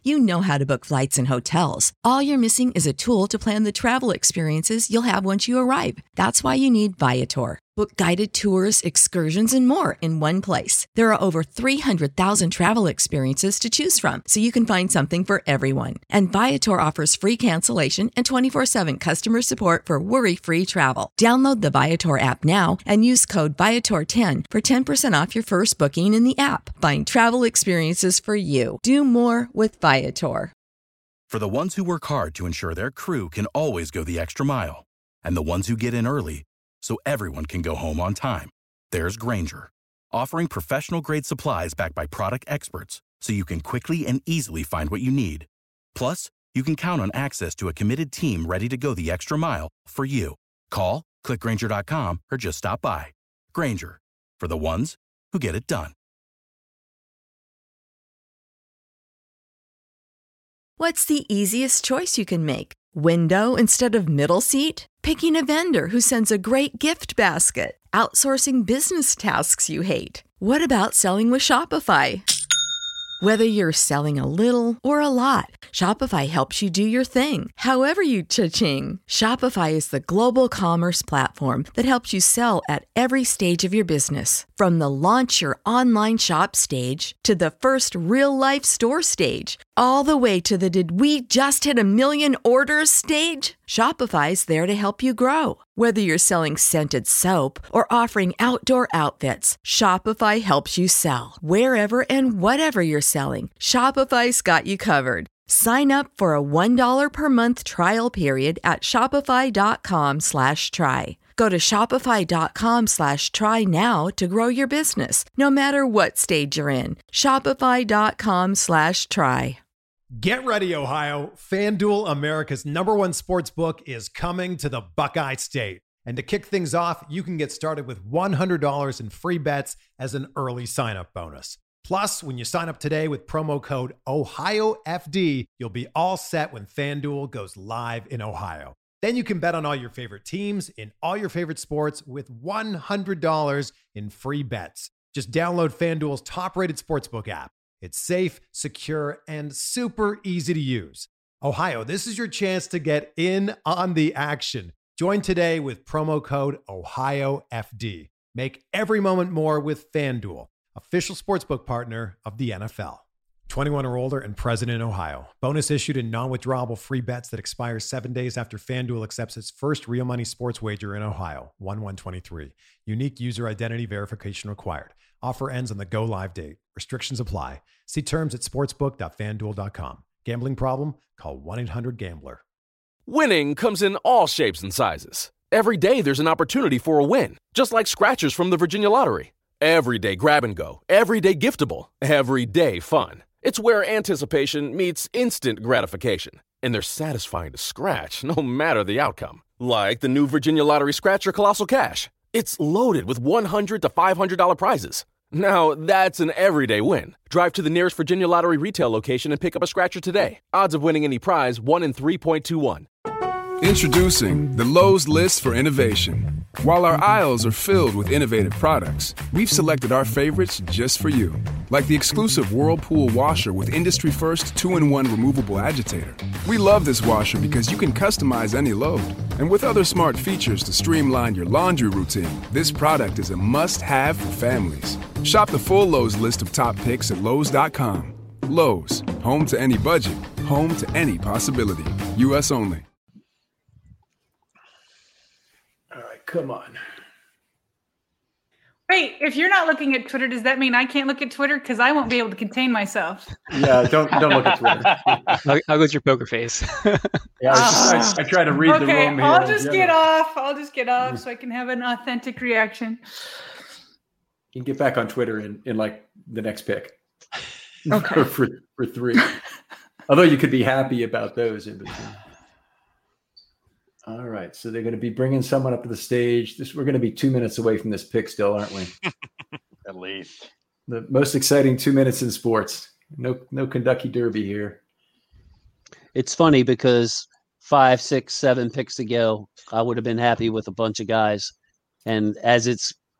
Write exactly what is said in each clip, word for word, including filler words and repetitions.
You know how to book flights and hotels. All you're missing is a tool to plan the travel experiences you'll have once you arrive. That's why you need Viator. Book guided tours, excursions, and more in one place. There are over three hundred thousand travel experiences to choose from, so you can find something for everyone. And Viator offers free cancellation and twenty-four seven customer support for worry-free travel. Download the Viator app now and use code Viator ten for ten percent off your first booking in the app. Find travel experiences for you. Do more with Viator. For the ones who work hard to ensure their crew can always go the extra mile, and the ones who get in early so everyone can go home on time, there's Grainger, offering professional-grade supplies backed by product experts so you can quickly and easily find what you need. Plus, you can count on access to a committed team ready to go the extra mile for you. Call, click Grainger dot com, or just stop by. Grainger, for the ones who get it done. What's the easiest choice you can make? Window instead of middle seat? Picking a vendor who sends a great gift basket? Outsourcing business tasks you hate? What about selling with Shopify? Whether you're selling a little or a lot, Shopify helps you do your thing, however you cha-ching. Shopify is the global commerce platform that helps you sell at every stage of your business. From the launch your online shop stage to the first real-life store stage, all the way to the did we just hit a million orders stage. Shopify's there to help you grow. Whether you're selling scented soap or offering outdoor outfits, Shopify helps you sell. Wherever and whatever you're selling, Shopify's got you covered. Sign up for a one dollar per month trial period at shopify.com slash try. Go to shopify.com slash try now to grow your business, no matter what stage you're in. Shopify.com slash try. Get ready, Ohio. FanDuel, America's number one sports book, is coming to the Buckeye State. And to kick things off, you can get started with one hundred dollars in free bets as an early sign-up bonus. Plus, when you sign up today with promo code Ohio F D, you'll be all set when FanDuel goes live in Ohio. Then you can bet on all your favorite teams in all your favorite sports with one hundred dollars in free bets. Just download FanDuel's top-rated sportsbook app. It's safe, secure, and super easy to use. Ohio, this is your chance to get in on the action. Join today with promo code Ohio F D. Make every moment more with FanDuel, official sportsbook partner of the N F L. twenty-one or older and present in Ohio. Bonus issued in non-withdrawable free bets that expire seven days after FanDuel accepts its first real money sports wager in Ohio. one one twenty-three. Unique user identity verification required. Offer ends on the go live date. Restrictions apply. See terms at sportsbook dot fan duel dot com. Gambling problem? Call one eight hundred gambler. Winning comes in all shapes and sizes. Every day there's an opportunity for a win, just like scratchers from the Virginia Lottery. Every day grab and go, every day giftable, every day fun. It's where anticipation meets instant gratification. And they're satisfying to scratch no matter the outcome. Like the new Virginia Lottery Scratcher Colossal Cash. It's loaded with one hundred to five hundred dollars prizes. Now, that's an everyday win. Drive to the nearest Virginia Lottery retail location and pick up a scratcher today. Odds of winning any prize, one in three point two one. Introducing the Lowe's List for Innovation. While our aisles are filled with innovative products, we've selected our favorites just for you. Like the exclusive Whirlpool washer with industry-first two in one removable agitator. We love this washer because you can customize any load. And with other smart features to streamline your laundry routine, this product is a must-have for families. Shop the full Lowe's list of top picks at Lowe's dot com. Lowe's, home to any budget, home to any possibility. U S only. Come on. Wait, if you're not looking at Twitter, does that mean I can't look at Twitter? Because I won't be able to contain myself. Yeah, don't don't look at Twitter. How, how goes your poker face? Yeah, I, I, I try to read okay, the room here. I'll just yeah. get off. I'll just get off so I can have an authentic reaction. You can get back on Twitter in, in like the next pick. Okay. for, for three. Although you could be happy about those in between. All right, so they're going to be bringing someone up to the stage. This, we're going to be two minutes away from this pick still, aren't we? At least. The most exciting two minutes in sports. No, no Kentucky Derby here. It's funny because five, six, seven picks to go, I would have been happy with a bunch of guys. And as it's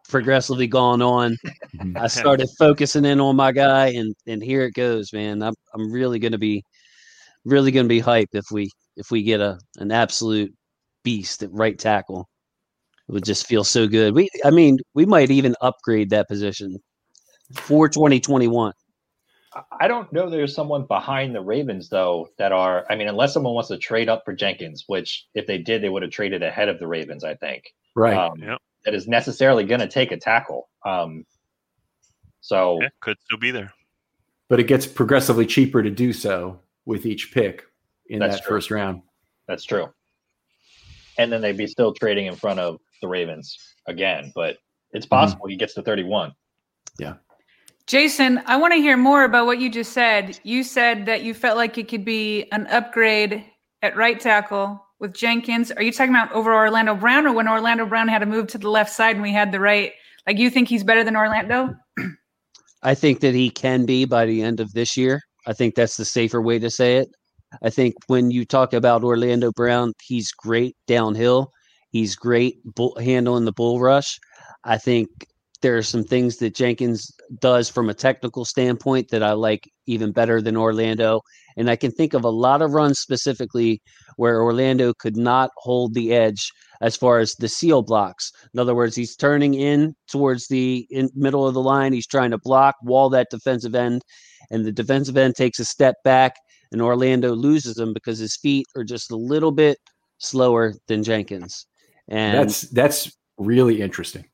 progressively gone on. I started focusing in on my guy, and and here it goes, man. I'm I'm really gonna be really gonna be hyped if we if we get a an absolute beast at right tackle. It would just feel so good. We I mean, we might even upgrade that position for twenty twenty-one. I don't know there's someone behind the Ravens, though, that are – I mean, unless someone wants to trade up for Jenkins, which if they did, they would have traded ahead of the Ravens, I think. Right. Um, Yep. That is necessarily going to take a tackle. Um, so Yeah, could still be there. But it gets progressively cheaper to do so with each pick in That's that true. first round. That's true. And then they'd be still trading in front of the Ravens again. But it's possible he gets to thirty-one. Yeah. Jason, I want to hear more about what you just said. You said that you felt like it could be an upgrade at right tackle with Jenkins. Are you talking about over Orlando Brown, or when Orlando Brown had to move to the left side and we had the right? Like, you think he's better than Orlando? I think that he can be by the end of this year. I think that's the safer way to say it. I think when you talk about Orlando Brown, he's great downhill. He's great bull, handling the bull rush. I think there are some things that Jenkins does from a technical standpoint that I like even better than Orlando. And I can think of a lot of runs specifically where Orlando could not hold the edge as far as the seal blocks. In other words, he's turning in towards the in middle of the line. He's trying to block, wall that defensive end, and the defensive end takes a step back, and Orlando loses him because his feet are just a little bit slower than Jenkins. And That's that's really interesting.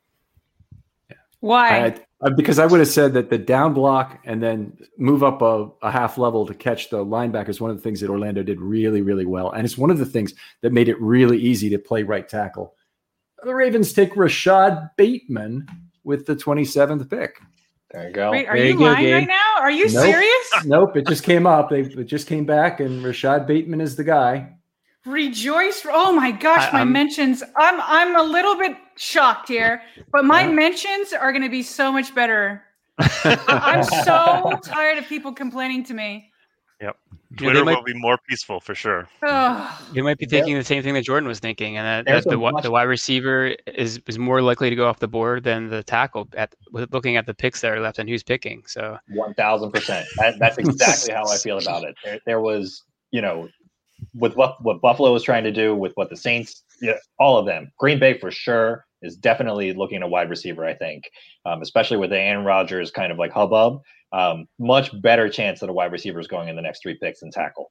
Why? I, I, because I would have said that the down block and then move up a, a half level to catch the linebacker is one of the things that Orlando did really, really well. And it's one of the things that made it really easy to play right tackle. The Ravens take Rashad Bateman with the twenty-seventh pick. There you go. Wait, are There you, you go, lying Gabe. right now? Are you Nope. serious? Nope, it just came up. They it just came back, and Rashad Bateman is the guy. Rejoice! Oh my gosh, I- my I'm- mentions. I'm I'm a little bit shocked here, but my Yeah. mentions are going to be so much better. I- I'm so tired of people complaining to me. Yep. Yeah, Twitter they might- will be more peaceful for sure. Ugh. You might be thinking the same thing that Jordan was thinking, and that, There's that the a wi- much- the wide receiver is is more likely to go off the board than the tackle at with looking at the picks that are left and who's picking. So One thousand percent. That's exactly how I feel about it. There, there was, you know, with what what Buffalo was trying to do, with what the Saints, yeah, all of them. Green Bay for sure is definitely looking at a wide receiver. I think, um, especially with the Aaron Rodgers kind of like hubbub, um, much better chance that a wide receiver is going in the next three picks than tackle.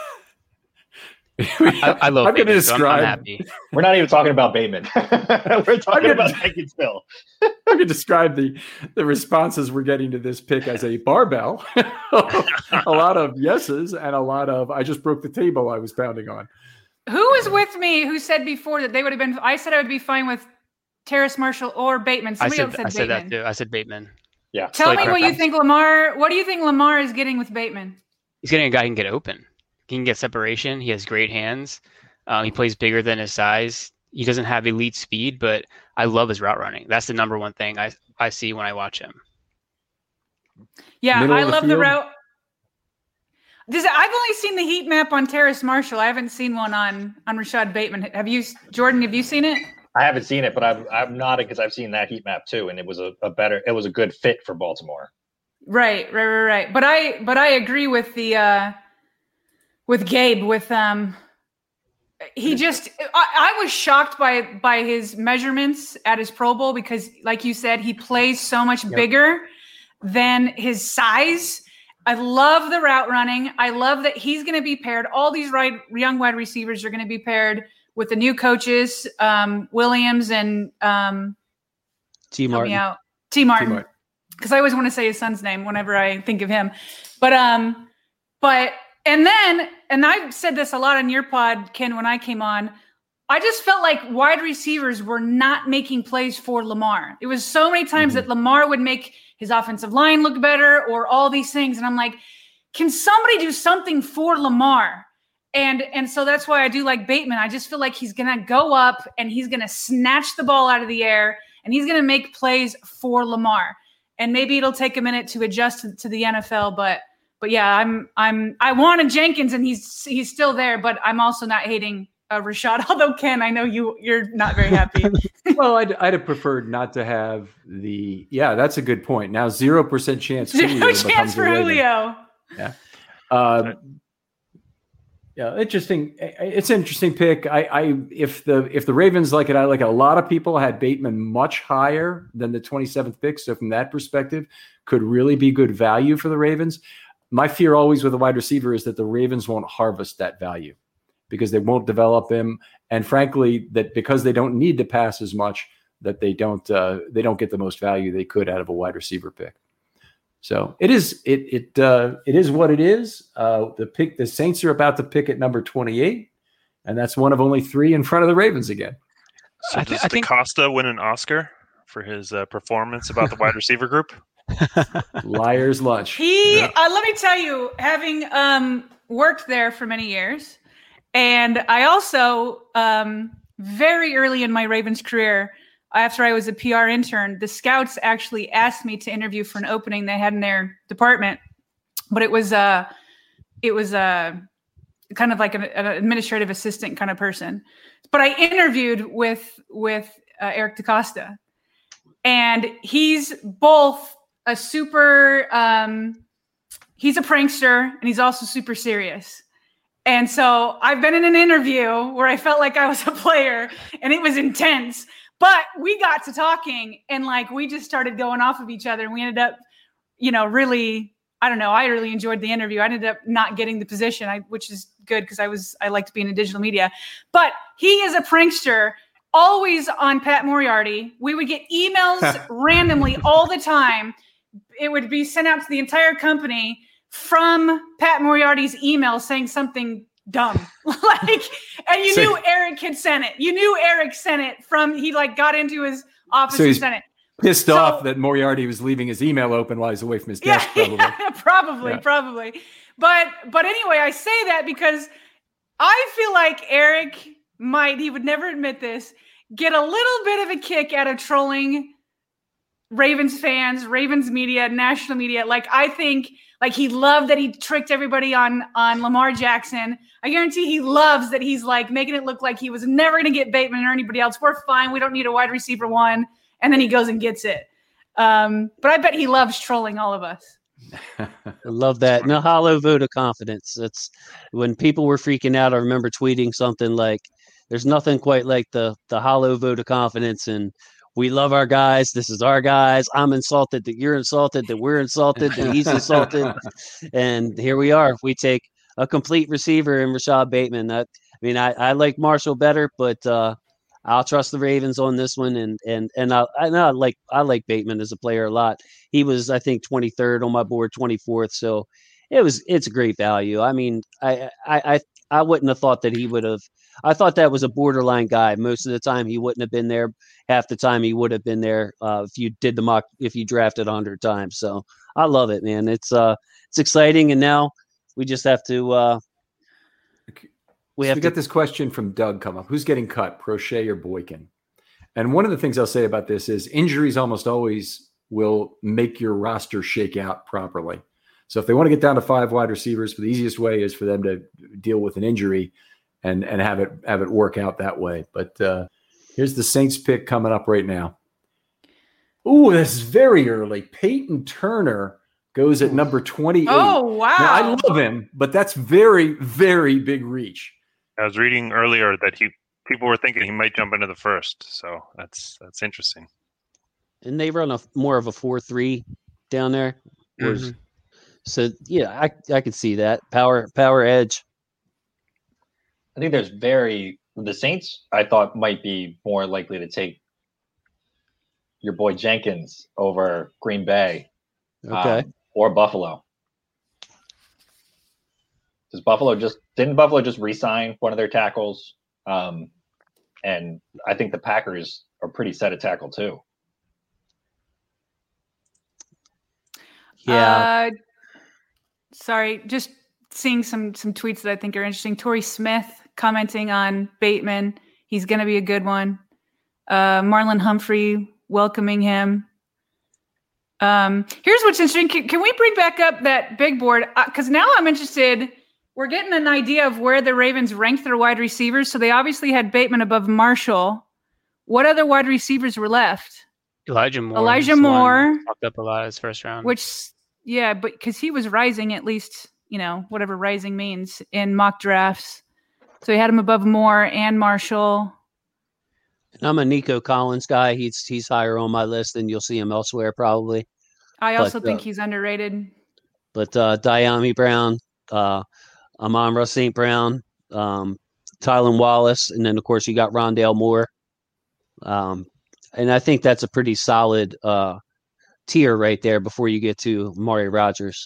I, I love I'm going to Bateman, so I'm, I'm describe. happy. We're not even talking about Bateman. We're talking gonna- about Jenkins Bill. I'm going to describe the the responses we're getting to this pick as a barbell. A lot of yeses and a lot of I just broke the table I was pounding on. Who was with me who said before that they would have been? I said I would be fine with Terrace Marshall or Bateman. I Somebody said else said I said Bateman. that too. I said Bateman. Yeah. Tell Like me what you preference. think Lamar. What do you think Lamar is getting with Bateman? He's getting a guy who can get open. He can get separation. He has great hands. Um, he plays bigger than his size. He doesn't have elite speed, but I love his route running. That's the number one thing I I see when I watch him. Yeah, Middle I of the love the field? route. Does I've only seen the heat map on Terrace Marshall. I haven't seen one on on Rashad Bateman. Have you, Jordan? Have you seen it? I haven't seen it, but I'm I'm nodding because I've seen that heat map too, and it was a, a better, it was a good fit for Baltimore. Right, right, right, right. But I but I agree with the uh, with Gabe. With um, he just I, I was shocked by by his measurements at his Pro Bowl because, like you said, he plays so much bigger than his size. I love the route running. I love that he's going to be paired. All these right young wide receivers are going to be paired with the new coaches, um, Williams and um, T. help Martin. me out, T. Martin. Martin. Because I always want to say his son's name whenever I think of him. But um, but and then and I've said this a lot on your pod, Ken, when I came on. I just felt like wide receivers were not making plays for Lamar. It was so many times Mm-hmm. that Lamar would make his offensive line look better or all these things. And I'm like, can somebody do something for Lamar? And and so that's why I do like Bateman. I just feel like he's going to go up and he's going to snatch the ball out of the air and he's going to make plays for Lamar. And maybe it'll take a minute to adjust to, to the N F L, but but yeah, I'm I'm I wanted Jenkins and he's he's still there, but I'm also not hating uh, Rashad. Although Ken, I know you you're not very happy. Well, I'd, I'd have preferred not to have the. Yeah, that's a good point. Now zero percent chance. Zero Julio chance for Julio. Yeah. Um, yeah, interesting. It's an interesting pick. I, I, if the if the Ravens like it, I like it. A lot of people had Bateman much higher than the twenty-seventh pick. So from that perspective, could really be good value for the Ravens. My fear always with a wide receiver is that the Ravens won't harvest that value because they won't develop him, and frankly, that because they don't need to pass as much, that they don't uh, they don't get the most value they could out of a wide receiver pick. So it is it it uh, it is what it is. Uh, the pick the Saints are about to pick at number twenty-eight, and that's one of only three in front of the Ravens again. So I th- does I DaCosta think... win an Oscar for his uh, performance about the wide receiver group? Liar's lunch. He yeah. uh, let me tell you, having um, worked there for many years, and I also um, very early in my Ravens career. After I was a P R intern, the scouts actually asked me to interview for an opening they had in their department, but it was uh, it was uh, kind of like an, an administrative assistant kind of person. But I interviewed with with uh, Eric DaCosta, and he's both a super um, he's a prankster and he's also super serious. And so I've been in an interview where I felt like I was a player, and it was intense. But we got to talking, and like we just started going off of each other, and we ended up, you know, really, I don't know, I really enjoyed the interview. I ended up not getting the position, I, which is good because I was I like to be in digital media. But he is a prankster, always on Pat Moriarty. We would get emails randomly all the time. It would be sent out to the entire company from Pat Moriarty's email saying something dumb. Like, and you so, knew Eric had sent it. You knew Eric sent it from, he like got into his office so and sent it. Pissed so, off that Moriarty was leaving his email open while he's away from his desk. Yeah, probably. Yeah, probably, yeah. probably. But, but anyway, I say that because I feel like Eric might, he would never admit this, get a little bit of a kick out of trolling Ravens fans, Ravens media, national media. Like, I think like he loved that he tricked everybody on, on Lamar Jackson. I guarantee he loves that he's like making it look like he was never going to get Bateman or anybody else. We're fine. We don't need a wide receiver one. And then he goes and gets it. Um, but I bet he loves trolling all of us. I love that. No hollow vote of confidence. That's when people were freaking out. I remember tweeting something like, there's nothing quite like the, the hollow vote of confidence. And we love our guys. This is our guys. I'm insulted that you're insulted, that we're insulted, that he's insulted. And here we are. We take a complete receiver in Rashad Bateman. That, I mean, I, I like Marshall better, but uh, I'll trust the Ravens on this one. And and and I, I know I like I like Bateman as a player a lot. He was, I think, twenty-third on my board, twenty-fourth. So it was it's a great value. I mean, I I I, I wouldn't have thought that he would have. I thought that was a borderline guy. Most of the time, he wouldn't have been there. Half the time, he would have been there uh, if you did the mock, if you drafted a hundred times. So I love it, man. It's uh, it's exciting, and now we just have to. Uh, we have so we to get this question from Doug come up. Who's getting cut, Prochet or Boykin? And one of the things I'll say about this is injuries almost always will make your roster shake out properly. So if they want to get down to five wide receivers, the easiest way is for them to deal with an injury. And and have it have it work out that way. But uh, here's the Saints pick coming up right now. Ooh, this is very early. Peyton Turner goes at number twenty-eight. Oh, wow. Now, I love him, but that's very, very big reach. I was reading earlier that he people were thinking he might jump into the first. So that's that's interesting. And they run a more of a four three down there. Mm-hmm. So, yeah, I I could see that. Power power edge. I think there's very the Saints. I thought might be more likely to take your boy Jenkins over Green Bay, okay, um, or Buffalo. Does Buffalo just didn't Buffalo just re-sign one of their tackles? Um, and I think the Packers are pretty set at tackle too. Yeah. Uh, sorry, just seeing some some tweets that I think are interesting. Torrey Smith commenting on Bateman. He's going to be a good one. Uh, Marlon Humphrey welcoming him. Um, here's what's interesting. Can, can we bring back up that big board? Because uh, now I'm interested we're getting an idea of where the Ravens ranked their wide receivers. So they obviously had Bateman above Marshall. What other wide receivers were left? Elijah Moore. Elijah Moore popped up a lot his first round. Which, yeah, but because he was rising at least, you know, whatever rising means in mock drafts. So he had him above Moore and Marshall. And I'm a Nico Collins guy. He's he's higher on my list than you'll see him elsewhere probably. I also but, think uh, he's underrated. But uh, Diami Brown, uh, Amon-Ra Saint Brown, um, Tylan Wallace, and then, of course, you got Rondale Moore. Um, and I think that's a pretty solid uh, tier right there before you get to Amari Rodgers.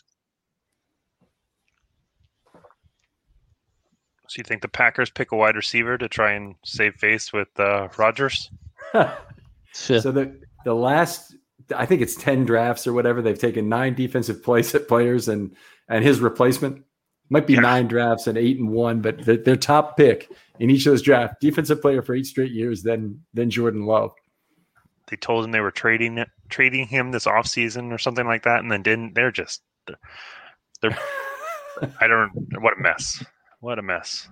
So you think the Packers pick a wide receiver to try and save face with uh, Rodgers? So the the last, I think it's ten drafts or whatever, they've taken nine defensive plays at players, and and his replacement might be yeah. nine drafts and eight and one, but the, their top pick in each of those drafts, defensive player for eight straight years, then then Jordan Love. They told him they were trading it, trading him this offseason or something like that, and then didn't. They're just they're, they're I don't what a mess. What a mess.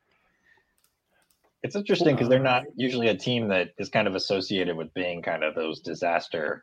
It's interesting because they're not usually a team that is kind of associated with being kind of those disaster.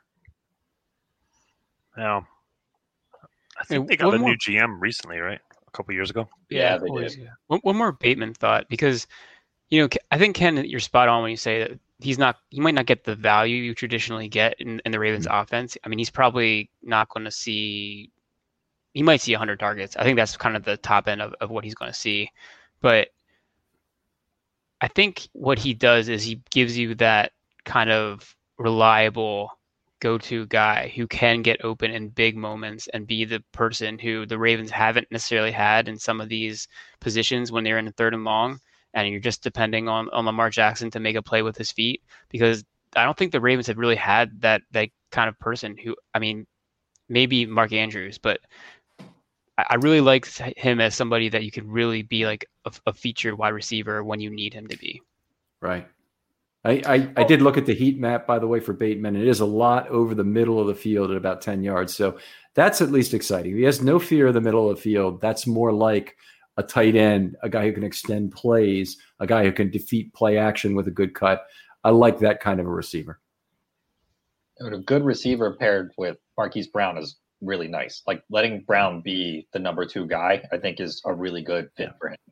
Now, I think they got one a more, new G M recently, right? A couple years ago. Yeah, yeah they always, did. Yeah. One, one more Bateman thought, because, you know, I think, Ken, you're spot on when you say that he's not, he might not get the value you traditionally get in, in the Ravens mm-hmm. offense. I mean, he's probably not going to see, he might see one hundred targets. I think that's kind of the top end of, of what he's going to see. But I think what he does is he gives you that kind of reliable go-to guy who can get open in big moments and be the person who the Ravens haven't necessarily had in some of these positions when they're in the third and long, and you're just depending on, on Lamar Jackson to make a play with his feet, because I don't think the Ravens have really had that that kind of person who, I mean, maybe Mark Andrews, but I really like him as somebody that you could really be like a, a featured wide receiver when you need him to be. Right. I, I, I did look at the heat map, by the way, for Bateman. It is a lot over the middle of the field at about ten yards. So that's at least exciting. He has no fear of the middle of the field. That's more like a tight end, a guy who can extend plays, a guy who can defeat play action with a good cut. I like that kind of a receiver. A good receiver paired with Marquise Brown is really nice. Like letting Brown be the number two guy, I think, is a really good fit for him.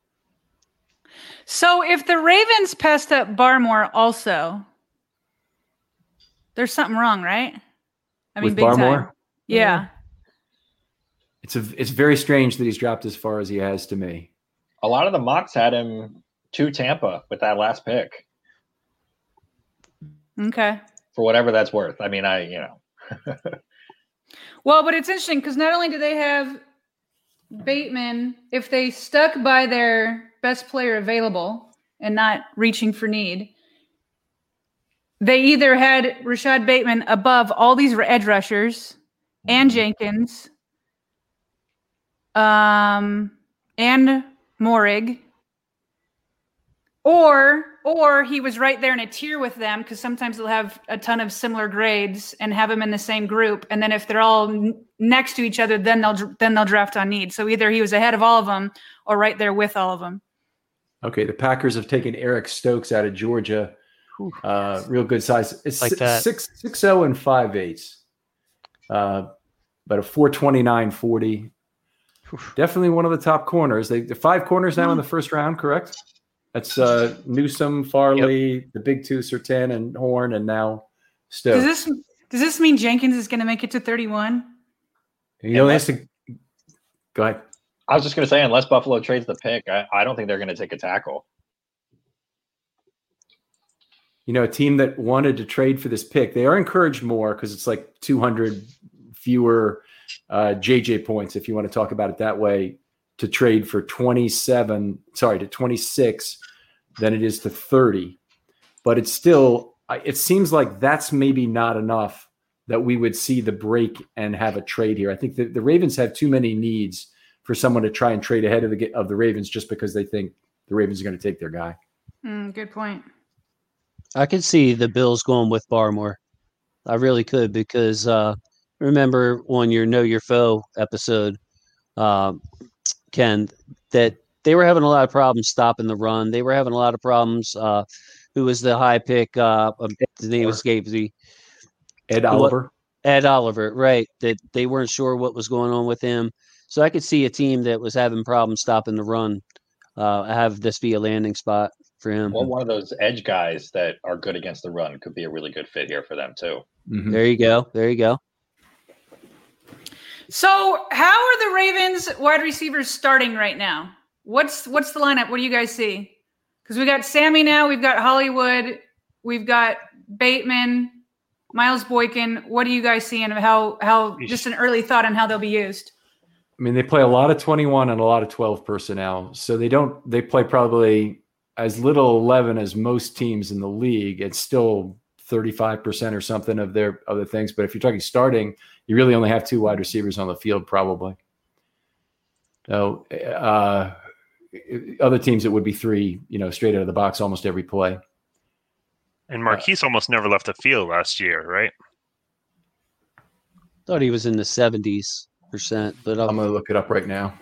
So if the Ravens passed up Barmore also, there's something wrong, right? I mean, with big Barmore? time. Yeah. It's a, it's very strange that he's dropped as far as he has to me. A lot of the mocks had him to Tampa with that last pick. Okay. For whatever that's worth. I mean, I, you know. Well, but it's interesting because not only do they have Bateman, if they stuck by their best player available and not reaching for need, they either had Rashad Bateman above all these edge rushers and Jenkins um, and Morig, or or he was right there in a tier with them, because sometimes they'll have a ton of similar grades and have them in the same group, and then if they're all n- next to each other, then they'll then they'll draft on need. So either he was ahead of all of them or right there with all of them. Okay, the Packers have taken Eric Stokes out of Georgia. Uh, real good size. It's like that. six six zero and five eighths. Uh, but a four twenty nine forty. Definitely one of the top corners. They the five corners now in the first round, correct? That's uh, Newsome, Farley, yep. the big two, Surtain and Horn, and now Stokes. Does this does this mean Jenkins is going to make it to thirty-one? You know, has to go ahead. I was just going to say, unless Buffalo trades the pick, I, I don't think they're going to take a tackle. You know, a team that wanted to trade for this pick, they are encouraged more because it's like two hundred fewer uh, J J points, if you want to talk about it that way, to trade for twenty-seven, sorry, to twenty-six than it is to thirty. But it's still, it seems like that's maybe not enough that we would see the break and have a trade here. I think that the Ravens have too many needs for someone to try and trade ahead of the of the Ravens just because they think the Ravens are going to take their guy. Mm, good point. I could see the Bills going with Barmore. I really could, because uh, remember on your Know Your Foe episode, uh, Ken, that they were having a lot of problems stopping the run. They were having a lot of problems. Uh, who was the high pick? Uh, the name escapes me. Ed Oliver. What, Ed Oliver, right. That they weren't sure what was going on with him. So I could see a team that was having problems stopping the run uh, have this be a landing spot for him. Well, one of those edge guys that are good against the run could be a really good fit here for them too. Mm-hmm. There you go. There you go. So how are the Ravens wide receivers starting right now? What's what's the lineup? What do you guys see? Because we got Sammy now, we've got Hollywood, we've got Bateman, Miles Boykin. What do you guys see, and how how just an early thought on how they'll be used? I mean, they play a lot of twenty-one and a lot of twelve personnel. So they don't, they play probably as little eleven as most teams in the league. It's still thirty-five percent or something of their other things. But if you're talking starting, you really only have two wide receivers on the field, probably. So uh, other teams, it would be three, you know, straight out of the box almost every play. And Marquise uh, almost never left the field last year, right? Thought he was in the seventies percent, but I'll, I'm going to look it up right now.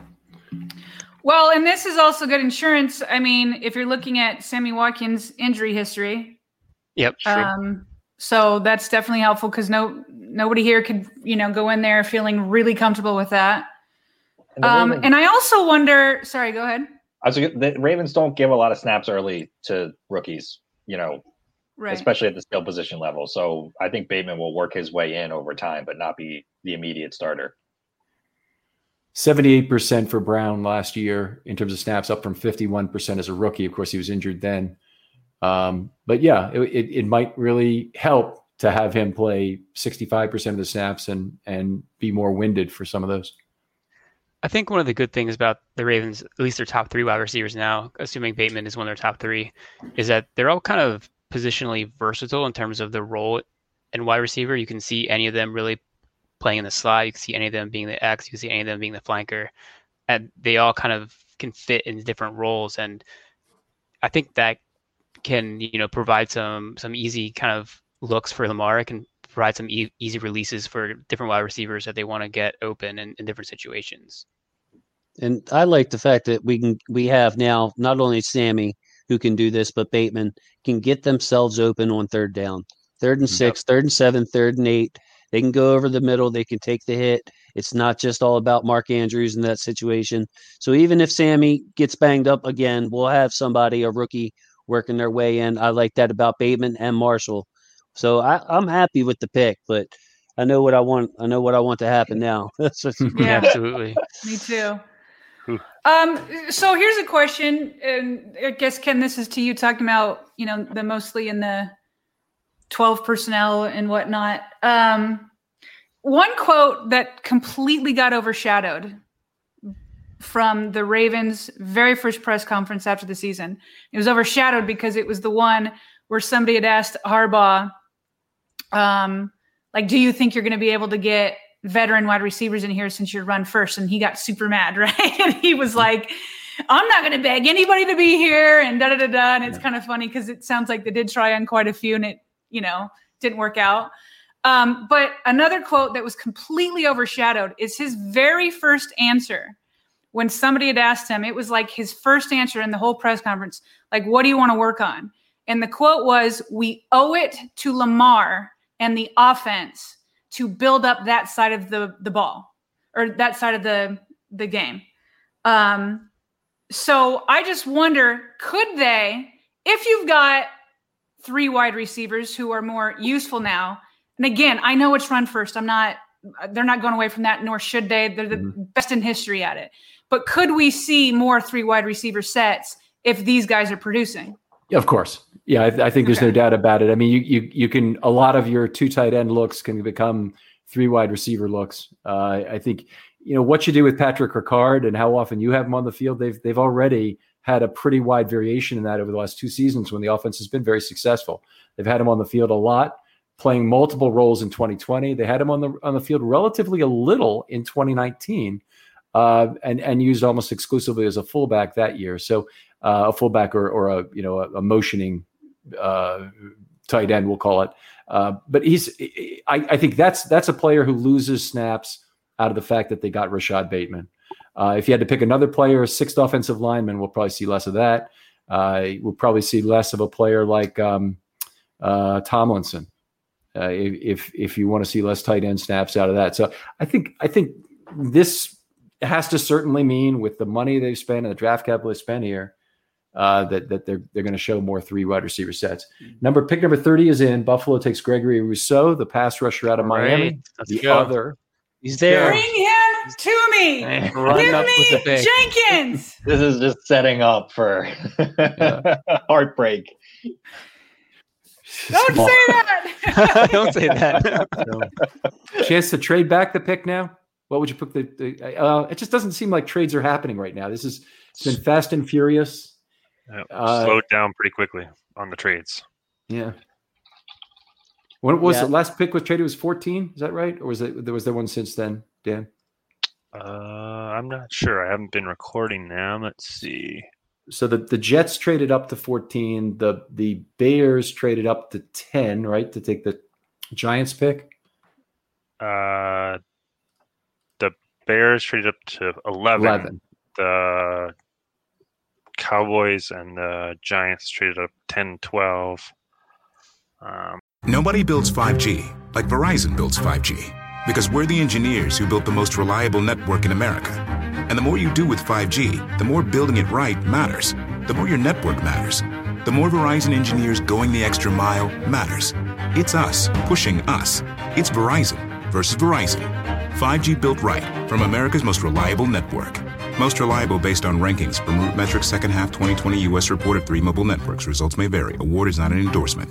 Well, and this is also good insurance. I mean, if you're looking at Sammy Watkins' injury history. Yep. Sure. Um, so that's definitely helpful because no nobody here could, you know, go in there feeling really comfortable with that. And, um, Ravens, and I also wonder. Sorry, go ahead. I was the Ravens don't give a lot of snaps early to rookies, you know, right. especially at the skill position level. So I think Bateman will work his way in over time, but not be the immediate starter. seventy-eight percent for Brown last year in terms of snaps, up from fifty-one percent as a rookie. Of course, he was injured then. Um, but yeah, it, it, it might really help to have him play sixty-five percent of the snaps and, and be more winded for some of those. I think one of the good things about the Ravens, at least their top three wide receivers now, assuming Bateman is one of their top three, is that they're all kind of positionally versatile in terms of the role in wide receiver. You can see any of them really playing in the slot. You can see any of them being the X. You can see any of them being the flanker. And they all kind of can fit in different roles. And I think that can, you know, provide some some easy kind of looks for Lamar. It can provide some e- easy releases for different wide receivers that they want to get open in, in different situations. And I like the fact that we can we have now not only Sammy who can do this, but Bateman can get themselves open on third down, third and six, yep. third and seven, third and eight. They can go over the middle. They can take the hit. It's not just all about Mark Andrews in that situation. So even if Sammy gets banged up again, we'll have somebody, a rookie, working their way in. I like that about Bateman and Marshall. So I, I'm happy with the pick, but I know what I want. I know what I want to happen now. Yeah, absolutely. Me too. Um, so here's a question, and I guess, Ken, this is to you, talking about, you know, the mostly in the twelve personnel and whatnot. Um, one quote that completely got overshadowed from the Ravens' very first press conference after the season. It was overshadowed because it was the one where somebody had asked Harbaugh, um, like, do you think you're going to be able to get veteran wide receivers in here since you run first? And he got super mad, right? And he was like, I'm not going to beg anybody to be here, and da da da da. And it's yeah. kind of funny because it sounds like they did try on quite a few, and it, you know, didn't work out. Um, but another quote that was completely overshadowed is his very first answer when somebody had asked him. It was like his first answer in the whole press conference, like, what do you want to work on? And the quote was, we owe it to Lamar and the offense to build up that side of the, the ball, or that side of the, the game. Um, so I just wonder, could they, if you've got three wide receivers who are more useful now, and again, I know it's run first. I'm not, they're not going away from that, nor should they. They're the mm-hmm. best in history at it. But could we see more three wide receiver sets if these guys are producing? Yeah, of course. Yeah, I, th- I think there's okay. no doubt about it. I mean, you you you can, a lot of your two tight end looks can become three wide receiver looks. Uh, I think, you know, what you do with Patrick Ricard and how often you have him on the field, they've they've already had a pretty wide variation in that over the last two seasons when the offense has been very successful. They've had him on the field a lot, playing multiple roles in twenty twenty. They had him on the on the field relatively a little in twenty nineteen, uh, and and used almost exclusively as a fullback that year. So uh, a fullback or or a you know a, a motioning uh, tight end, we'll call it. Uh, but he's I, I think that's that's a player who loses snaps out of the fact that they got Rashad Bateman. Uh, if you had to pick another player, a sixth offensive lineman, we'll probably see less of that. Uh, we'll probably see less of a player like um, uh, Tomlinson. Uh, if if you want to see less tight end snaps out of that. So I think I think this has to certainly mean, with the money they've spent and the draft capital they spent here, uh, that that they're they're going to show more three wide receiver sets. Number pick number thirty is in. Buffalo takes Gregory Rousseau, the pass rusher out of All Miami. right, let's The go. other, He's there. Bring him to me. Run Give up with the me pick. Jenkins. This is just setting up for heartbreak. Don't say that. Don't say that. so, chance to trade back the pick now. What would you put the? the uh, it just doesn't seem like trades are happening right now. This is it's been fast and furious. Yeah, Uh, slowed down pretty quickly on the trades. Yeah. When was Yeah. the last pick was traded? It was fourteen. Is that right? Or was it there was there one since then, Dan? Uh, I'm not sure. I haven't been recording them. Let's see. So the, the Jets traded up to fourteen. The the Bears traded up to ten, right, to take the Giants pick. Uh, the Bears traded up to eleven. eleven. The Cowboys and the Giants traded up ten, twelve. Um, Nobody builds five G like Verizon builds five G, because we're the engineers who built the most reliable network in America. And the more you do with five G, the more building it right matters. The more your network matters. The more Verizon engineers going the extra mile matters. It's us pushing us. It's Verizon versus Verizon. five G built right from America's most reliable network. Most reliable based on rankings from RootMetrics second half twenty twenty U S report of three mobile networks. Results may vary. Award is not an endorsement.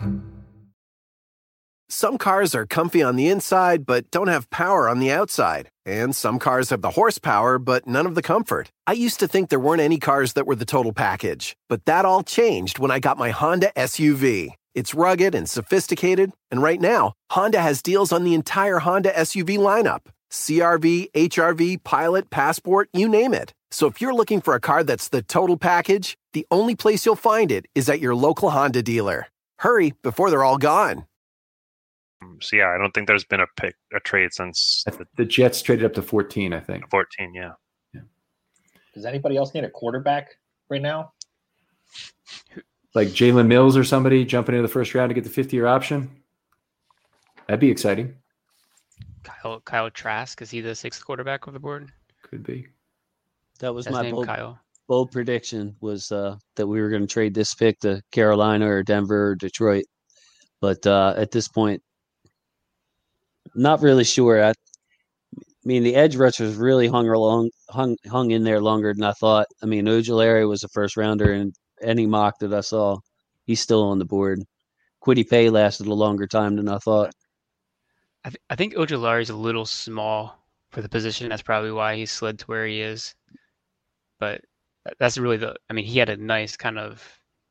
Some cars are comfy on the inside, but don't have power on the outside. And some cars have the horsepower, but none of the comfort. I used to think there weren't any cars that were the total package. But that all changed when I got my Honda S U V. It's rugged and sophisticated. And right now, Honda has deals on the entire Honda S U V lineup. C R V, H R V, Pilot, Passport, you name it. So if you're looking for a car that's the total package, the only place you'll find it is at your local Honda dealer. Hurry before they're all gone. so yeah, I don't think there's been a pick a trade since the The Jets traded up to fourteen, I think. fourteen. Yeah. Does anybody else need a quarterback right now? Like Jalen Mills or somebody jumping into the first round to get the fifth-year option. That'd be exciting. Kyle Kyle Trask, is he the sixth quarterback of the board? Could be. That was His my name bold, Kyle. bold prediction was uh, that we were going to trade this pick to Carolina or Denver or Detroit. But uh, at this point, not really sure. I, I mean, the edge rushers really hung along, hung hung in there longer than I thought. I mean, Ojulari was a first rounder, and any mock that I saw, he's still on the board. Kwity Paye lasted a longer time than I thought. I, th- I think Ojulari is a little small for the position. That's probably why he slid to where he is. But that's really the. I mean, he had a nice kind of.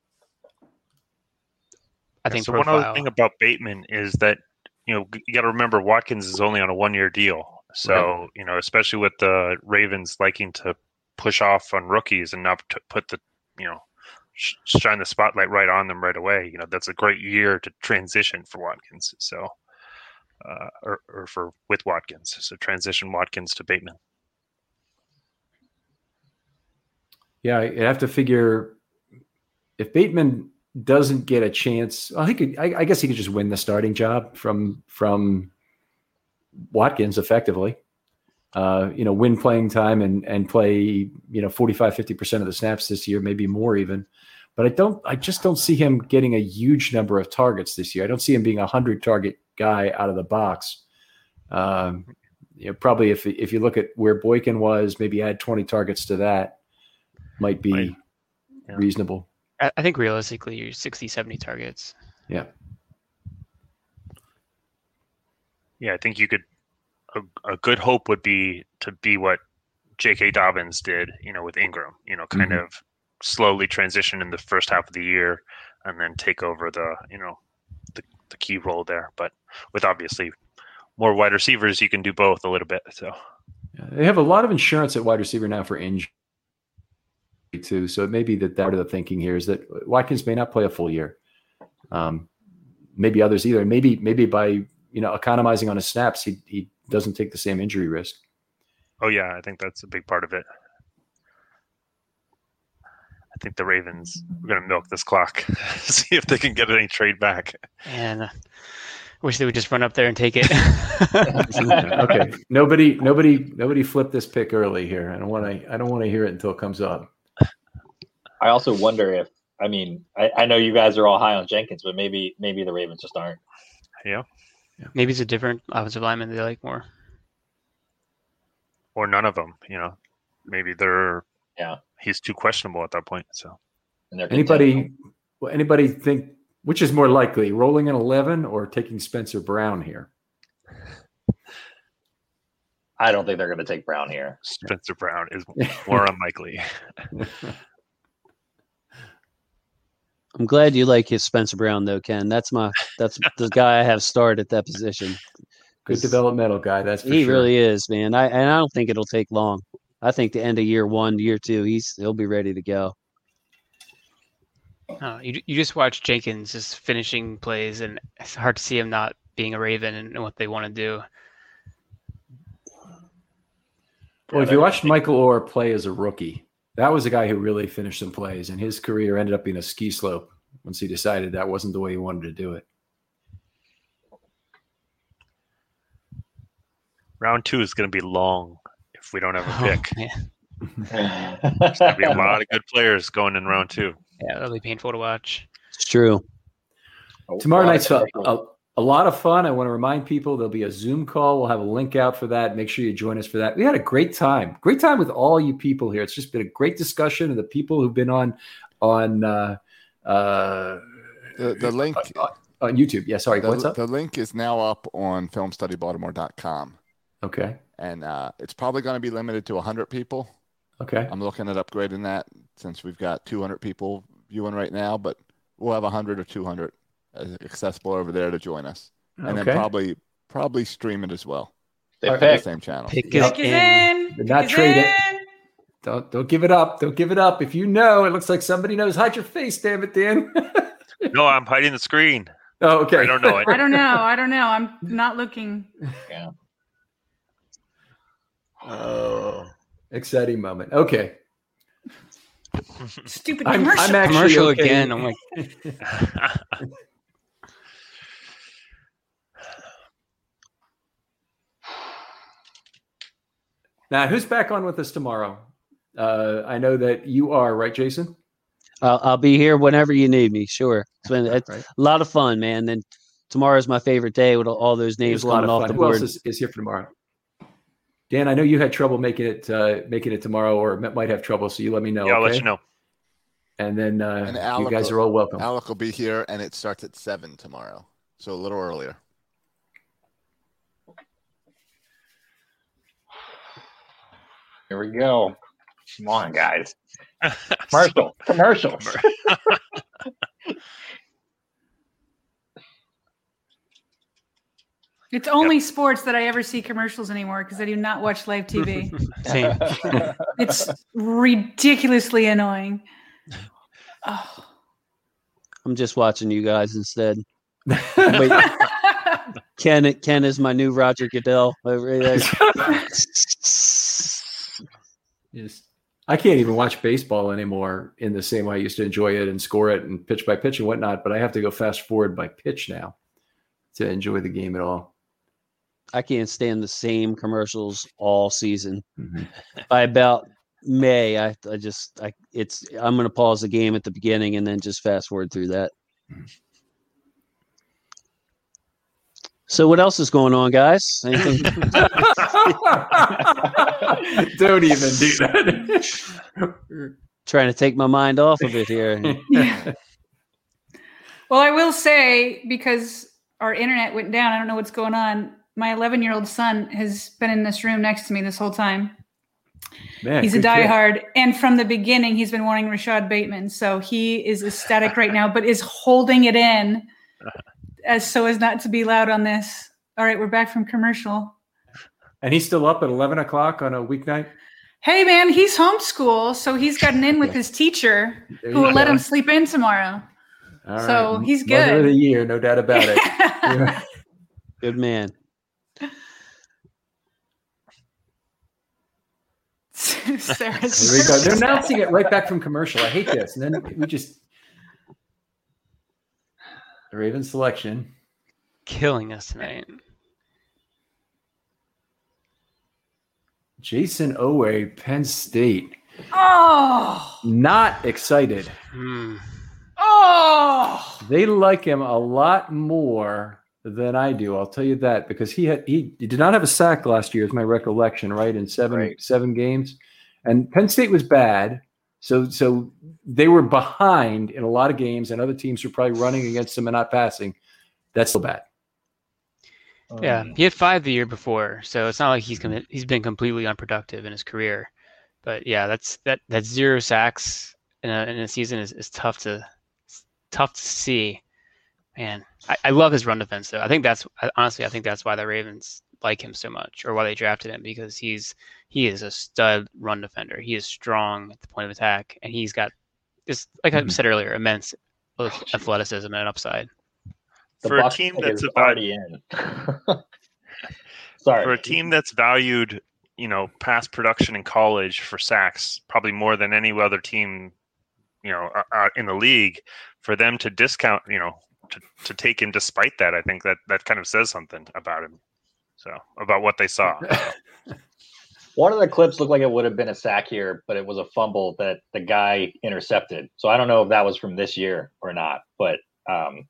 I think so profile. one other thing about Bateman is that, you know, you got to remember Watkins is only on a one-year deal. So, Right. you know, especially with the Ravens liking to push off on rookies and not to put the, you know, sh- shine the spotlight right on them right away. You know, that's a great year to transition for Watkins. So, uh, or, or for with Watkins. So transition Watkins to Bateman. Yeah, you have to figure if Bateman doesn't get a chance. Well, he could. I, I guess he could just win the starting job from from Watkins effectively. Uh, you know, win playing time and and play, you know, forty-five, fifty percent of the snaps this year, maybe more even. But I don't. I just don't see him getting a huge number of targets this year. I don't see him being a hundred target guy out of the box. Um, you know, probably if if you look at where Boykin was, maybe add twenty targets to that. Might be Right. Yeah. reasonable. I, I think realistically, you're sixty, seventy targets. Yeah. Yeah, I think you could. A, a good hope would be to be what J K. Dobbins did, you know, with Ingram. You know, kind Mhm. of slowly transition in the first half of the year, and then take over the, you know, the, the key role there. But with obviously more wide receivers, you can do both a little bit. So Yeah, they have a lot of insurance at wide receiver now for injury too. So it may be that part of the thinking here is that Watkins may not play a full year. Um, maybe others either. Maybe maybe by you know economizing on his snaps, he he doesn't take the same injury risk. Oh yeah, I think that's a big part of it. I think the Ravens are going to milk this clock, see if they can get any trade back. And I wish they would just run up there and take it. Okay, nobody, nobody, nobody flip this pick early here. I don't want to. I don't want to hear it until it comes up. I also wonder if. I mean, I, I know you guys are all high on Jenkins, but maybe maybe the Ravens just aren't. Yeah. Maybe it's a different offensive lineman they like more. Or none of them, you know. Maybe they're yeah. He's too questionable at that point. So anybody, well, anybody think which is more likely, rolling an eleven or taking Spencer Brown here? I don't think they're going to take Brown here. Spencer Brown is more unlikely. I'm glad you like his Spencer Brown though, Ken. That's my that's the guy I have starred at that position. Good developmental guy. That's for he sure. really is, man. I and I don't think it'll take long. I think the end of year one, year two, he's he'll be ready to go. Oh, you you just watch Jenkins just finishing plays, and it's hard to see him not being a Raven and what they want to do. Well, if you watched Michael Orr play as a rookie, that was a guy who really finished some plays, and his career ended up being a ski slope once he decided that wasn't the way he wanted to do it. Round two is going to be long if we don't have a Oh, pick. man. There's going to be a lot of good players going in round two. Yeah, that'll be painful to watch. It's true. Tomorrow night's a, a, a lot of fun. I want to remind people there'll be a Zoom call. We'll have a link out for that. Make sure you join us for that. We had a great time. Great time with all you people here. It's just been a great discussion of the people who've been on on uh, uh, The, the link on, on YouTube. Yeah, sorry. the, What's up? the link is now up on film study baltimore dot com. Okay. And uh, it's probably going to be limited to one hundred people. Okay. I'm looking at upgrading that since we've got two hundred people viewing right now, but we'll have one hundred or two hundred accessible over there to join us. And Okay. then probably probably stream it as well. They on pick. the same channel. Pick Yeah. is Pick is in. in. But not Pick is trade it. in. Don't don't give it up. Don't give it up. If you know, it looks like somebody knows. Hide your face, damn it, Dan. No, I'm hiding the screen. Oh, okay. I don't know it. I don't know. I don't know. I'm not looking. Yeah. Oh, exciting moment. Okay. Stupid I'm, commercial. I'm actually Commercial okay. again. I'm like, Now, who's back on with us tomorrow? Uh, I know that you are, right, Jason? I'll, I'll be here whenever you need me. Sure. It's been it's Right. a lot of fun, man. And tomorrow's my favorite day with all those names There's a lot coming of off fun. the Who board. else is, is here for tomorrow? Dan, I know you had trouble making it uh, making it tomorrow, or might have trouble, so you let me know. Yeah, I'll okay? let you know. And then uh, And you Alec guys will- are all welcome. Alec will be here, and it starts at seven tomorrow, so a little earlier. Here we go. Come on, guys. Commercial. Commercials. It's only sports that I ever see commercials anymore because I do not watch live T V. same. It's ridiculously annoying. Oh. I'm just watching you guys instead. Wait, Ken, Ken is my new Roger Goodell over there. Yes. I can't even watch baseball anymore in the same way I used to enjoy it and score it and pitch by pitch and whatnot, but I have to go fast forward by pitch now to enjoy the game at all. I can't stand the same commercials all season. Mhm. By about May, I, I just I it's I'm gonna pause the game at the beginning and then just fast forward through that. So what else is going on, guys? Anything? Don't even do that. Trying to take my mind off of it here. Yeah. Well, I will say, because our internet went down, I don't know what's going on. My eleven-year-old son has been in this room next to me this whole time. Man, He's a good kid. diehard. And from the beginning, he's been wanting Rashad Bateman. So he is ecstatic right now, but is holding it in as so as not to be loud on this. All right, we're back from commercial. And he's still up at eleven o'clock on a weeknight? Hey, man, he's homeschool, so he's gotten in with his teacher There who you will let go. him sleep in tomorrow. All right. So he's Mother of good. the year, no doubt about it. Good man. Sarah's There we go. They're announcing it right back from commercial. I hate this. And then we just the Ravens selection. Killing us tonight. Jason Owe, Penn State. Oh, Not excited. Hmm. oh, They like him a lot more than I do. I'll tell you that because he had he, he did not have a sack last year, is my recollection, right? In seven Right. seven games, and Penn State was bad, so so they were behind in a lot of games, and other teams were probably running against them and not passing. That's still bad. Yeah, he had five the year before, so it's not like he's commi- he's been completely unproductive in his career. But yeah, that's that that zero sacks in a in a season is, is tough to it's tough to see. Man, I, I love his run defense though. I think that's honestly I think that's why the Ravens like him so much, or why they drafted him, because he's he is a stud run defender. He is strong at the point of attack, and he's got this, like I said earlier, immense athleticism and an upside. The For a Bucs team pick that's is about- already in. Sorry. For a team that's valued, you know, past production in college for sacks, probably more than any other team, you know, uh, uh, in the league, for them to discount, you know, to, to take him despite that, I think that that kind of says something about him. So about what they saw. One of the clips looked like it would have been a sack here, but it was a fumble that the guy intercepted. So I don't know if that was from this year or not, but um,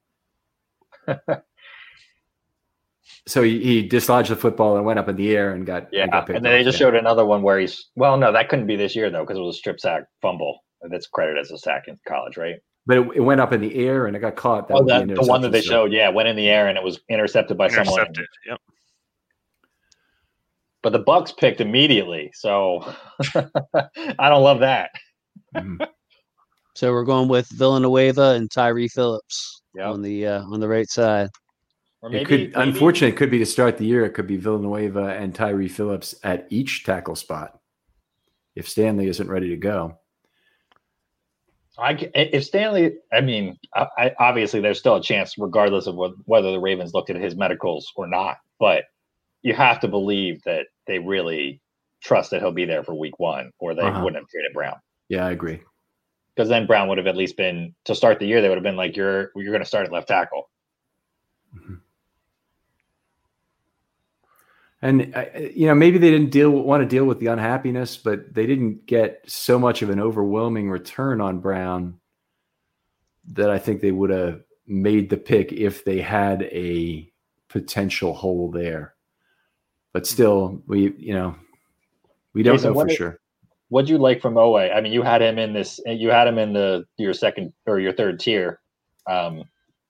So he, he dislodged the football and went up in the air and got yeah. and, got picked And then they off. just Yeah. showed another one where he's well, no, that couldn't be this year though, because it was a strip sack fumble. That's credited as a sack in college, right? But it, it went up in the air and it got caught. That Oh, would be that, an the one that they interception, so- showed, yeah, went in the air and it was intercepted by someone. Intercepted. Yep. But the Bucks picked immediately, so I don't love that. Mhm. So we're going with Villanueva and Tyree Phillips Yep. on the uh, on the right side. Or It maybe, could, maybe- unfortunately, it could be to start the year. It could be Villanueva and Tyree Phillips at each tackle spot if Stanley isn't ready to go. I, c- if Stanley, I mean, I, I, obviously there's still a chance, regardless of what, whether the Ravens looked at his medicals or not. But you have to believe that they really trust that he'll be there for Week One, or they Uh-huh. wouldn't have traded Brown. Yeah, I agree. Because then Brown would have at least been to start the year. They would have been like, "You're you're going to start at left tackle." And uh, you know, maybe they didn't deal want to deal with the unhappiness, but they didn't get so much of an overwhelming return on Brown that I think they would have made the pick if they had a potential hole there. But still, we you know we don't Jason, know what for did- sure. What'd you like from Owe? I mean, you had him in this. You had him in the your second or your third tier. Um,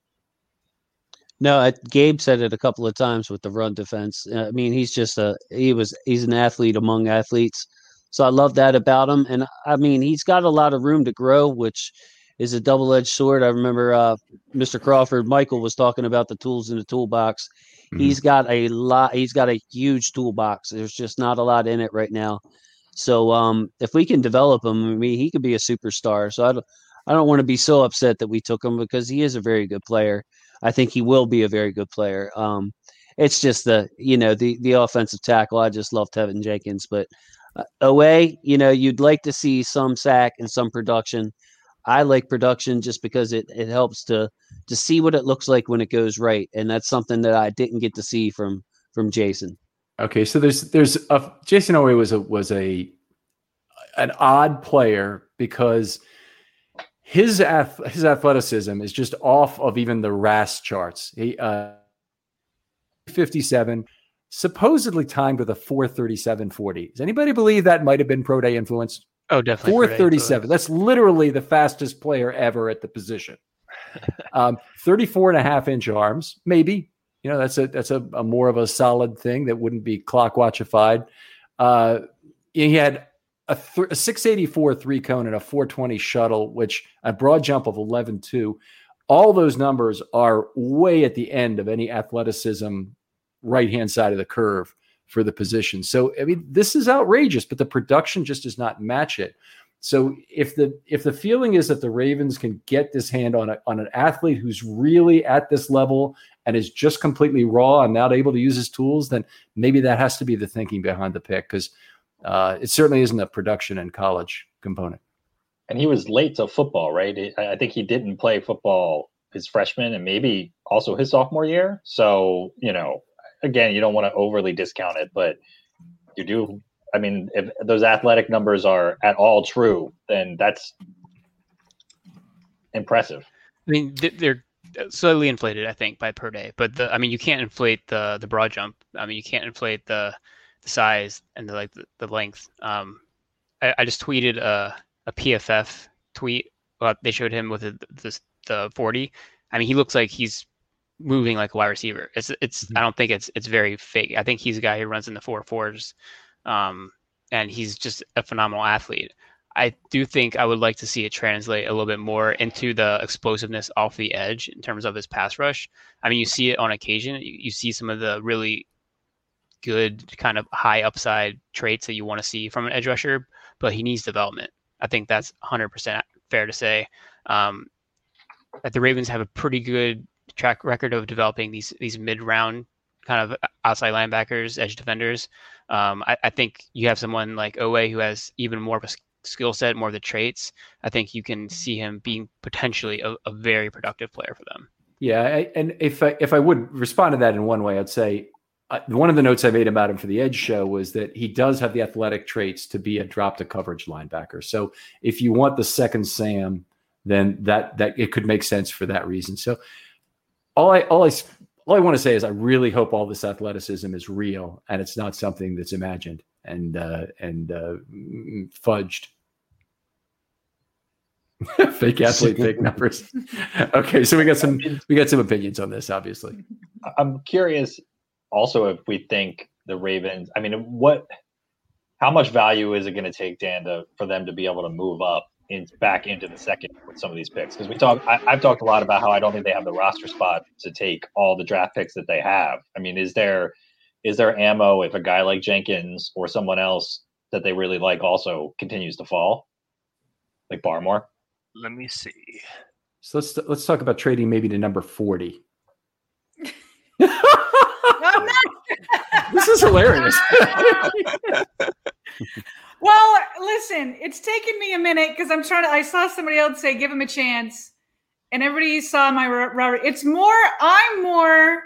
No, I, Gabe said it a couple of times with the run defense. Uh, I mean, he's just a he was he's an athlete among athletes. So I love that about him. And I mean, he's got a lot of room to grow, which is a double-edged sword. I remember uh, Mister Crawford, Michael was talking about the tools in the toolbox. Mhm. He's got a lot. He's got a huge toolbox. There's just not a lot in it right now. So um, if we can develop him, I mean, he could be a superstar. So I don't, I don't want to be so upset that we took him, because he is a very good player. I think he will be a very good player. Um, it's just the, you know, the the offensive tackle. I just love Tevin Jenkins, but uh, Owe, you know, you'd like to see some sack and some production. I like production just because it, it helps to to see what it looks like when it goes right, and that's something that I didn't get to see from from Jason. Okay, so there's there's a Jason Owe was a was a an odd player because his ath- his athleticism is just off of even the R A S charts. He uh, fifty-seven, supposedly timed with a four thirty-seven forty. Does anybody believe that might have been pro day influenced? Oh, definitely. four Pro Day thirty-seven. influence. That's literally the fastest player ever at the position. um, thirty-four and a half inch arms, maybe. You know, that's a that's a, a more of a solid thing that wouldn't be clock watchified. Uh, he had a, th- a six eighty-four three cone and a four twenty shuttle, which a broad jump of eleven two. All those numbers are way at the end of any athleticism right hand side of the curve for the position. So I mean, this is outrageous, but the production just does not match it. So if the if the feeling is that the Ravens can get this hand on a, on an athlete who's really at this level and is just completely raw and not able to use his tools, then maybe that has to be the thinking behind the pick. Because Uh, it certainly isn't a production and college component. And he was late to football, right? I think he didn't play football his freshman and maybe also his sophomore year. So, you know, again, you don't want to overly discount it, but you do. I mean, if those athletic numbers are at all true, then that's impressive. I mean, they're slightly inflated, I think, by per day. But the, I mean, you can't inflate the the broad jump. I mean, you can't inflate the, the size and the like the, the length. Um, I, I just tweeted a, a P F F tweet. Uh, they showed him with the, the the forty. I mean, he looks like he's moving like a wide receiver. It's it's. Mm-hmm. I don't think it's it's very fake. I think he's a guy who runs in the four fours, um, and he's just a phenomenal athlete. I do think I would like to see it translate a little bit more into the explosiveness off the edge in terms of his pass rush. I mean, you see it on occasion. You, you see some of the really good kind of high upside traits that you want to see from an edge rusher, but he needs development. I think that's one hundred percent fair to say. Um, that the Ravens have a pretty good track record of developing these these mid-round kind of outside linebackers, edge defenders. Um, I, I think you have someone like Oweh who has even more of a skill set, more of the traits. I think you can see him being potentially a, a very productive player for them. Yeah, I, and if I, if I would respond to that in one way, I'd say uh, one of the notes I made about him for the Edge show was that he does have the athletic traits to be a drop to coverage linebacker. So if you want the second Sam, then that that it could make sense for that reason. So all I all I all I want to say is I really hope all this athleticism is real and it's not something that's imagined and uh, and uh, fudged. Fake athlete, fake numbers. Okay, so we got some we got some opinions on this, obviously. I'm curious also if we think the Ravens, I mean, what how much value is it going to take, Dan, to, for them to be able to move up in, back into the second with some of these picks? Because we talk I, I've talked a lot about how I don't think they have the roster spot to take all the draft picks that they have. I mean, is there is there ammo if a guy like Jenkins or someone else that they really like also continues to fall? Like Barmore? Let me see. So let's let's talk about trading maybe to number forty. This is hilarious. Well, listen, it's taken me a minute because I'm trying to. I saw somebody else say, "Give him a chance," and everybody saw my Robert. It's more. I'm more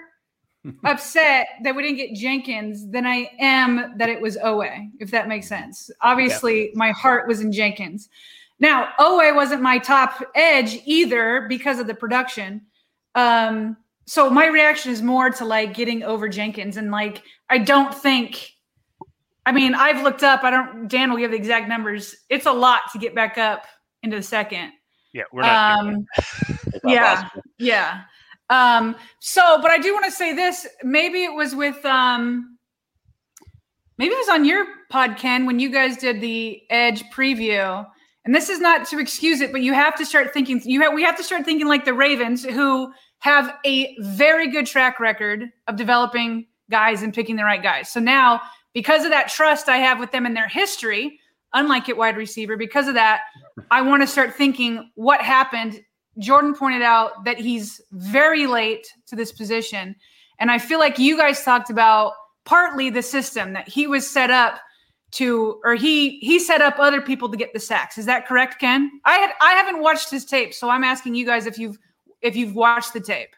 upset that we didn't get Jenkins than I am that it was Oweh. If that makes sense. Obviously, yeah. My heart was in Jenkins. Now, Oweh wasn't my top edge either because of the production. Um, so my reaction is more to like getting over Jenkins. And like, I don't think, I mean, I've looked up, I don't, Dan will give the exact numbers. It's a lot to get back up into the second. Yeah. We're not. Um, yeah. Possible. Yeah. Um, so, but I do want to say this, maybe it was with, um, maybe it was on your pod, Ken, when you guys did the Edge preview. And this is not to excuse it, but you have to start thinking. You have we have to start thinking like the Ravens, who have a very good track record of developing guys and picking the right guys. So now, because of that trust I have with them in their history, unlike at wide receiver, because of that, I want to start thinking what happened. Jordan pointed out that he's very late to this position, and I feel like you guys talked about partly the system that he was set up to, or he he set up other people to get the sacks. Is that correct, Ken? I had I haven't watched his tape, so I'm asking you guys if you've if you've watched the tape.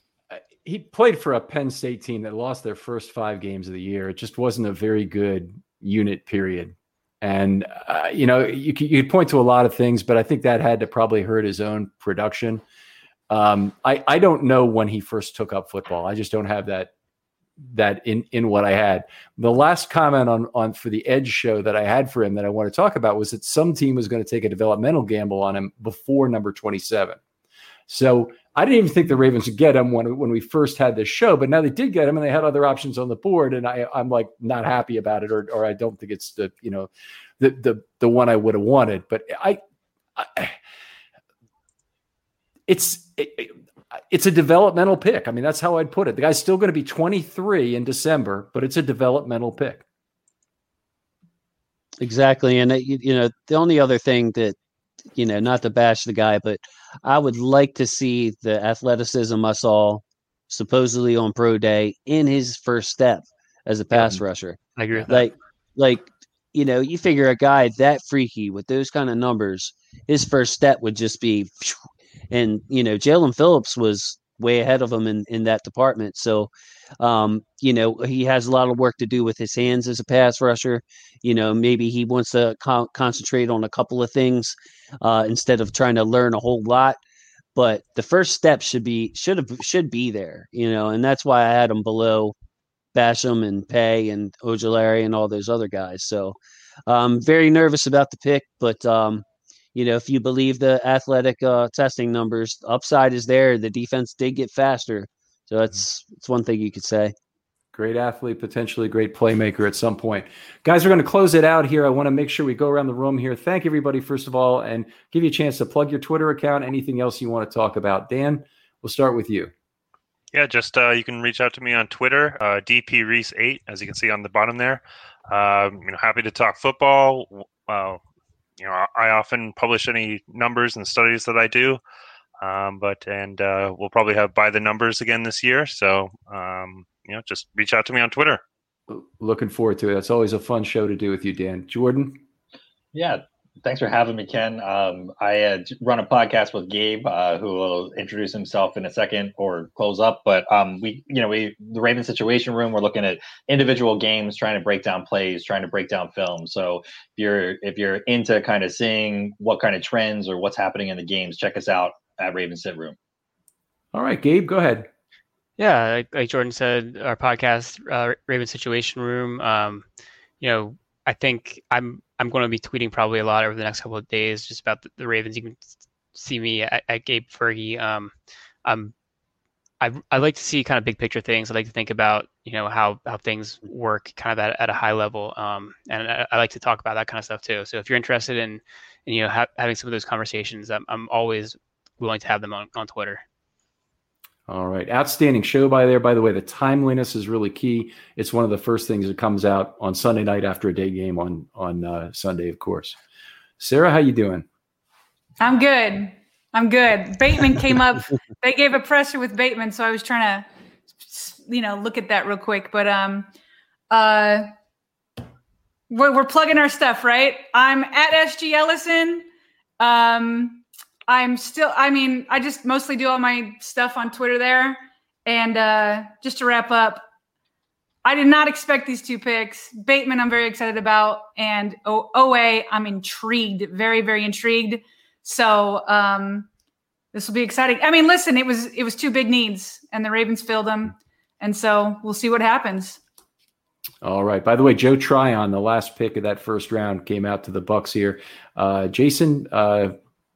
He played for a Penn State team that lost their first five games of the year. It just wasn't a very good unit, period. And uh, you know, you could, you could point to a lot of things, but I think that had to probably hurt his own production. Um, I I don't know when he first took up football. I just don't have that. that in, in what I had. The last comment on, on for the Edge show that I had for him that I want to talk about was that some team was going to take a developmental gamble on him before number twenty-seven. So I didn't even think the Ravens would get him when, when we first had this show, but now they did get him and they had other options on the board. And I, I'm like, not happy about it, or, or I don't think it's the, you know, the, the, the one I would have wanted, but I, I it's, it, It's a developmental pick. I mean, that's how I'd put it. The guy's still going to be twenty-three in December, but it's a developmental pick. Exactly. And, uh, you, you know, the only other thing that, you know, not to bash the guy, but I would like to see the athleticism I saw supposedly on pro day in his first step as a pass yeah, rusher. I agree with like, that. Like you know, you figure a guy that freaky with those kind of numbers, his first step would just be, and, you know, Jalen Phillips was way ahead of him in, in that department. So, um, you know, he has a lot of work to do with his hands as a pass rusher. You know, maybe he wants to con- concentrate on a couple of things uh, instead of trying to learn a whole lot. But the first step should be, should have, should be there, you know, and that's why I had him below Basham and Pay and Ojulari and all those other guys. So I'm um, very nervous about the pick, but um, you know, if you believe the athletic uh, testing numbers, the upside is there. The defense did get faster. So that's, that's one thing you could say. Great athlete, potentially great playmaker at some point. Guys, we're going to close it out here. I want to make sure we go around the room here. Thank everybody, first of all, and give you a chance to plug your Twitter account, anything else you want to talk about. Dan, we'll start with you. Yeah, just uh, you can reach out to me on Twitter, uh, D P Reese eight, as you can see on the bottom there. Um, you know, happy to talk football. Uh, you know, I, I often publish any numbers and studies that I do, um, but and uh, we'll probably have by the numbers again this year. So, um, you know, just reach out to me on Twitter. Looking forward to it. That's always a fun show to do with you, Dan. Jordan? Yeah. Thanks for having me, Ken. Um, I uh, run a podcast with Gabe, uh, who will introduce himself in a second or close up. But um, we, you know, we the Ravens Situation Room. We're looking at individual games, trying to break down plays, trying to break down film. So if you're if you're into kind of seeing what kind of trends or what's happening in the games, check us out at Ravens Sit Room. All right, Gabe, go ahead. Yeah, like, like Jordan said, our podcast, uh, Ravens Situation Room. Um, you know, I think I'm. I'm going to be tweeting probably a lot over the next couple of days just about the, the Ravens. You can see me at, at Gabe Fergie. Um, um, I I like to see kind of big picture things. I like to think about, you know, how, how things work kind of at, at a high level. Um, and I, I like to talk about that kind of stuff too. So if you're interested in, in you know, ha- having some of those conversations, I'm, I'm always willing to have them on, on Twitter. All right. Outstanding show by there. By the way, the timeliness is really key. It's one of the first things that comes out on Sunday night after a day game on, on uh, Sunday, of course. Sarah, how you doing? I'm good. I'm good. Bateman came up. They gave a presser with Bateman, so I was trying to, you know, look at that real quick. But um, uh, we're, we're plugging our stuff, right? I'm at S G Ellison. Um, I'm still, I mean, I just mostly do all my stuff on Twitter there. And uh, just to wrap up, I did not expect these two picks. Bateman, I'm very excited about. And o- OA, I'm intrigued, very, very intrigued. So um, this will be exciting. I mean, listen, it was it was two big needs, and the Ravens filled them. And so we'll see what happens. All right. By the way, Joe Tryon, the last pick of that first round, came out to the Bucs here. Uh, Jason, uh,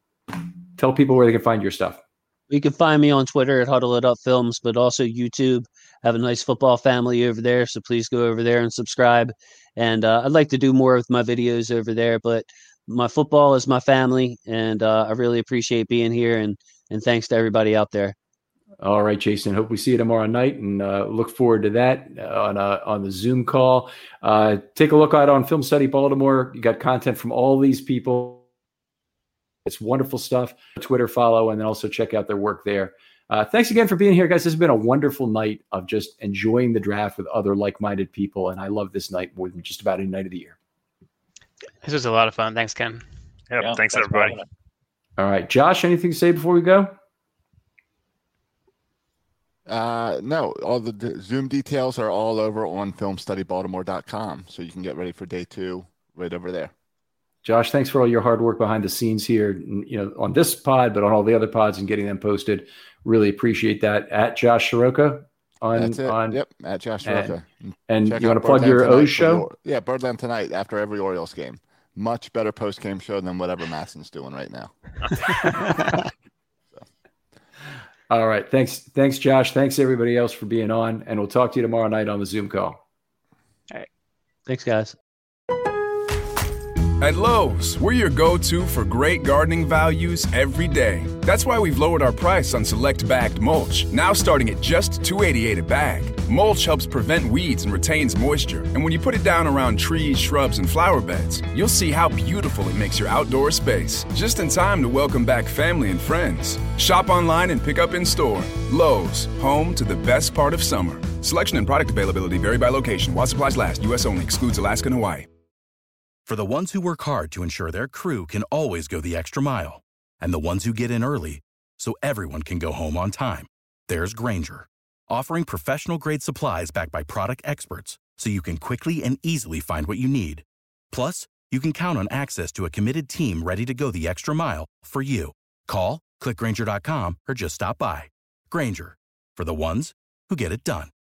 tell people where they can find your stuff. You can find me on Twitter at Huddle It Up Films, but also YouTube. I have a nice football family over there, so please go over there and subscribe. And uh, I'd like to do more with my videos over there, but my football is my family, and uh, I really appreciate being here, and, and thanks to everybody out there. All right, Jason. Hope we see you tomorrow night, and uh, look forward to that on uh, on the Zoom call. Uh, take a look out on Film Study Baltimore. You got content from all these people. It's wonderful stuff. Twitter follow, and then also check out their work there. Uh, thanks again for being here, guys. This has been a wonderful night of just enjoying the draft with other like-minded people, and I love this night more than just about any night of the year. This was a lot of fun. Thanks, Ken. Yep, Yeah, thanks, thanks everybody. All right, Josh, anything to say before we go? Uh, no, all the d- Zoom details are all over on film study baltimore dot com, so you can get ready for day two right over there. Josh, thanks for all your hard work behind the scenes here, you know, on this pod, but on all the other pods and getting them posted. Really appreciate that. At Josh Soroka on, That's it. on Yep, at Josh Soroka. And, and Check you want out to plug Birdland your tonight O's for show? the- yeah, Birdland tonight after every Orioles game. Much better post-game show than whatever Masson's doing right now. so. All right. Thanks. Thanks, Josh. Thanks everybody else for being on, and we'll talk to you tomorrow night on the Zoom call. All right. Thanks, guys. At Lowe's, we're your go-to for great gardening values every day. That's why we've lowered our price on select bagged mulch, now starting at just two dollars and eighty-eight cents a bag. Mulch helps prevent weeds and retains moisture, and when you put it down around trees, shrubs, and flower beds, you'll see how beautiful it makes your outdoor space. Just in time to welcome back family and friends. Shop online and pick up in store. Lowe's, home to the best part of summer. Selection and product availability vary by location. While supplies last, U S only. Excludes Alaska and Hawaii. For the ones who work hard to ensure their crew can always go the extra mile, and the ones who get in early so everyone can go home on time, there's Grainger, offering professional-grade supplies backed by product experts so you can quickly and easily find what you need. Plus, you can count on access to a committed team ready to go the extra mile for you. Call, click Grainger dot com, or just stop by. Grainger, for the ones who get it done.